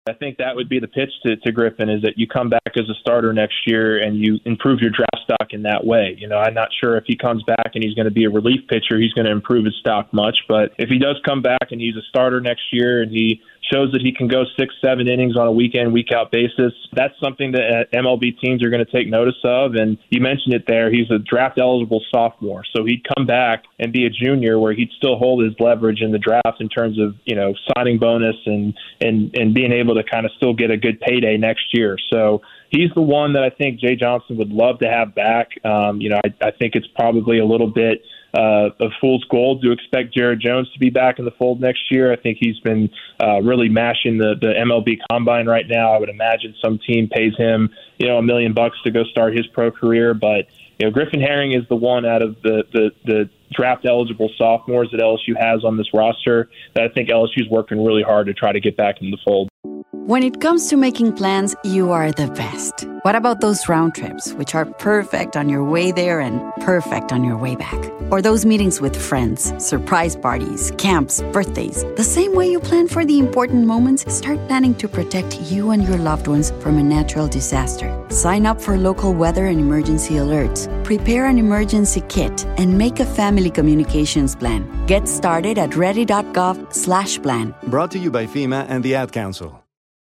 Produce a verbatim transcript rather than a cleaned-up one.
I think that would be the pitch to, to Griffin, is that you come back as a starter next year and you improve your draft stock in that way. You know, I'm not sure if he comes back and he's going to be a relief pitcher, he's going to improve his stock much. But if he does come back and he's a starter next year and he shows that he can go six, seven innings on a week-in, week-out basis, that's something that M L B teams are going to take notice of. And you mentioned it there. He's a draft-eligible sophomore. So he'd come back and be a junior where he'd still hold his leverage in the draft in terms of, you know, signing bonus and, and, and being able to kind of still get a good payday next year. So he's the one that I think Jay Johnson would love to have back. Um, you know, I, I think it's probably a little bit uh, of fool's gold to expect Jared Jones to be back in the fold next year. I think he's been uh, really mashing the, the M L B Combine right now. I would imagine some team pays him, you know, a million bucks to go start his pro career. But, you know, Griffin Herring is the one out of the, the, the draft-eligible sophomores that L S U has on this roster that I think L S U is working really hard to try to get back in the fold. When it comes to making plans, you are the best. What about those round trips, which are perfect on your way there and perfect on your way back? Or those meetings with friends, surprise parties, camps, birthdays. The same way you plan for the important moments, start planning to protect you and your loved ones from a natural disaster. Sign up for local weather and emergency alerts. Prepare an emergency kit and make a family communications plan. Get started at ready.gov slash plan. Brought to you by FEMA and the Ad Council.